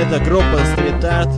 Это группа Street Art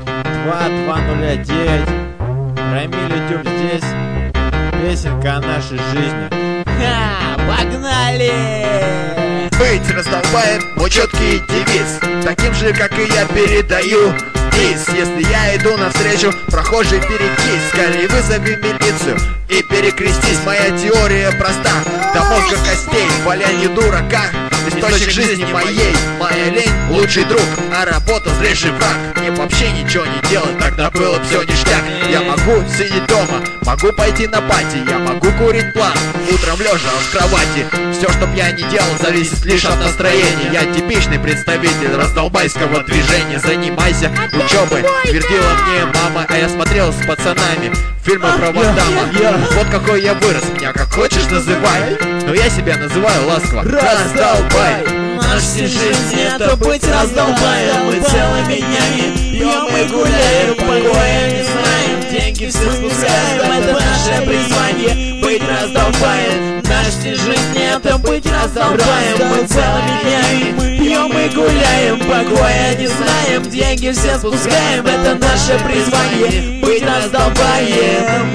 2209. Рамиль Ютуб здесь. Песенка о нашей жизни. Ха, погнали! Быть раздолбаем мой четкий девиз. Таким же, как и я, передаю приз. Если я иду навстречу, прохожий перекись. Скорее вызови милицию и перекрестись. Моя теория проста, до мозга костей. Валяние дурака, источник жизни моей. Моя лень лучший друг, а работа злейший враг. Мне вообще ничего не делать, тогда было все ништяк. Я могу сидеть дома, могу пойти на пати, я могу курить план, утром лежа в кровати. Все, чтоб я не делал, зависит лишь от настроения. Я типичный представитель раздолбайского движения. Занимайся учебой, твердила мне мама, а я смотрел с пацанами фильмы про Ван Дамма. Вот какой я вырос, меня как хочешь называй, но я себя называю ласково раздолбай. Наша вся жизнь это быть раздолбаем. Мы целыми днями пьем и гуляем, покоя не знаем, деньги все спускаем. Это наше призвание, быть раздолбаем. Наша вся жизнь это быть раздолбаем. Мы целыми днями пьем и гуляем, покоя не знаем, деньги все спускаем. Это наше призвание, быть раздолбаем.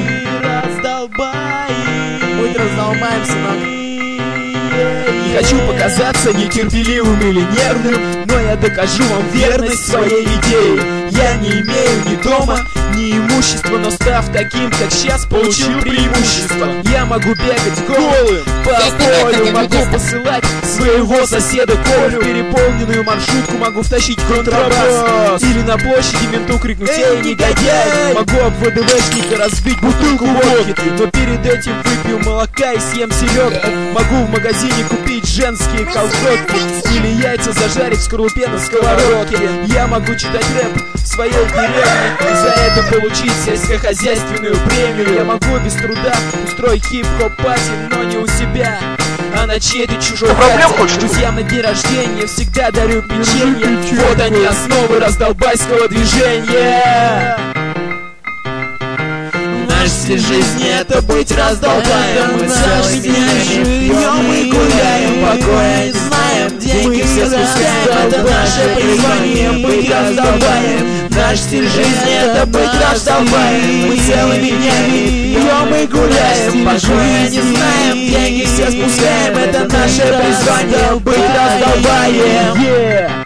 Быть раздолбаем, сынок. Не хочу показаться нетерпеливым или нервным, но я докажу вам верность своей идее. Я не имею ни дома, ни имущества, но став таким, как сейчас, получил преимущество. Я могу бегать голым по полю, могу посылать своего соседа Колю. Переполненную маршрутку могу втащить контрабас, или на площади менту крикнуть: «Эй, негодяй!» Могу об ВДВшника разбить бутылку водки, но перед этим выпью молока и съем селедку. Могу в магазине купить женские колготки или яйца зажарить в скорлупе на сковородке. Я могу читать рэп в своей деревне и за это получить сельскохозяйственную премию. Я могу без труда устроить хип-хоп пати, но не у себя, а на чьей-то чужой хате. Друзьям на день рождения всегда дарю печенье. Вот они, основы раздолбайского движения. Наша вся жизнь это быть раздолбаем. Мы целыми днями пьем и гуляем, покоя не знаем, деньги все спускаем. Это наше призвание, быть раздолбаем. Наш стиль жизни это быть раздолбаем. Мы целыми днями пьем и гуляем, покоя не знаем, деньги все спускаем. Это наше призвание, быть раздолбаем.